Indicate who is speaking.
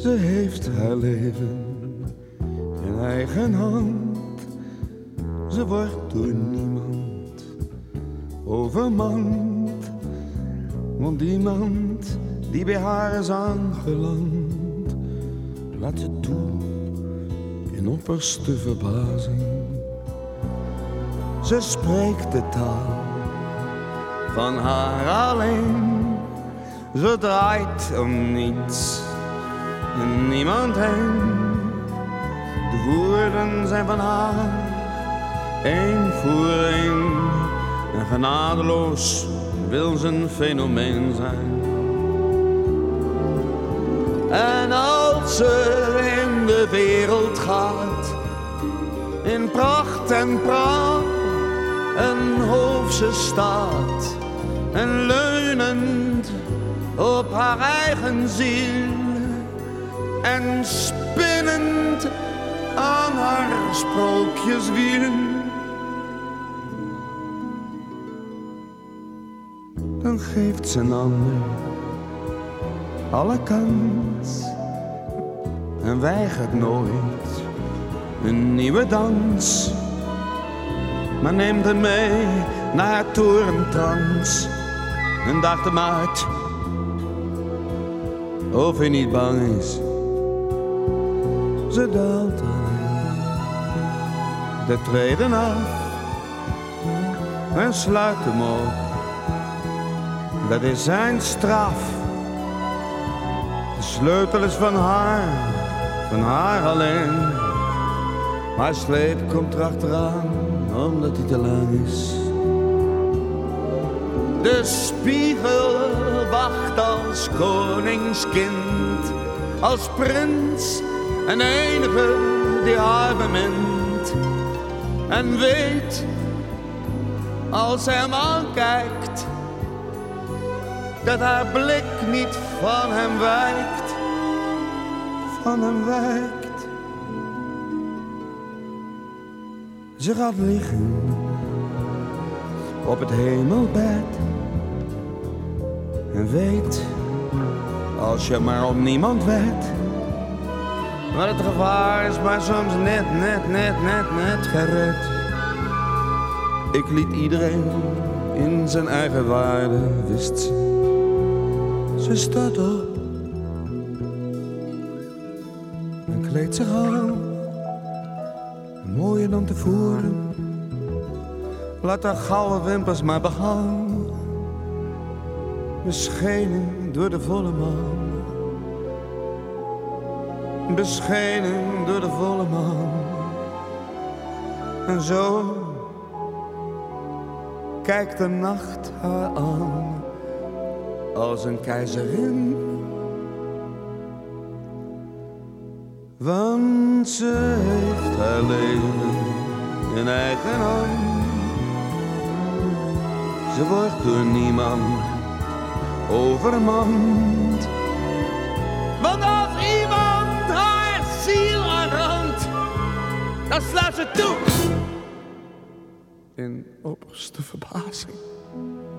Speaker 1: Ze heeft haar leven in eigen hand. Ze wordt door niemand overmand. Want iemand die bij haar is aangeland, laat ze toe in opperste verbazing. Ze spreekt de taal van haar alleen. Ze draait om niets en niemand heen. De woorden zijn van haar één voor één. En genadeloos wil ze een fenomeen zijn. En als ze in de wereld gaat, in pracht en praal, en hoofd ze staat, en leunend op haar eigen ziel, en spinnend aan haar sprookjeswiel, dan geeft ze een ander alle kans en weigert nooit een nieuwe dans, maar neemt hem mee naar haar torentrans en daagt hem uit of hij niet bang is. Ze daalt alleen de treden af en sluit hem op. Dat is zijn straf. De sleutel is van haar alleen. Maar sleep komt erachteraan, omdat hij te lang is. De spiegel wacht als koningskind, als prins en enige die haar bemint. En weet, als hij hem aankijkt, dat haar blik niet van hem wijkt, van hem wijkt. Ze gaat liggen op het hemelbed en weet, als je maar op niemand weet, maar het gevaar is maar soms net gered. Ik liet iedereen in zijn eigen waarde, wist ze. Ze staat op en kleedt zich aan, mooier dan tevoren. Laat haar gouden wimpers maar begaan, beschenen door de volle maan, beschenen door de volle maan. En zo kijkt de nacht haar aan als een keizerin, want ze heeft haar leven in eigen hand. Ze wordt door niemand overmand, want als iemand haar ziel aanrandt, dan slaat ze toe in opperste verbazing.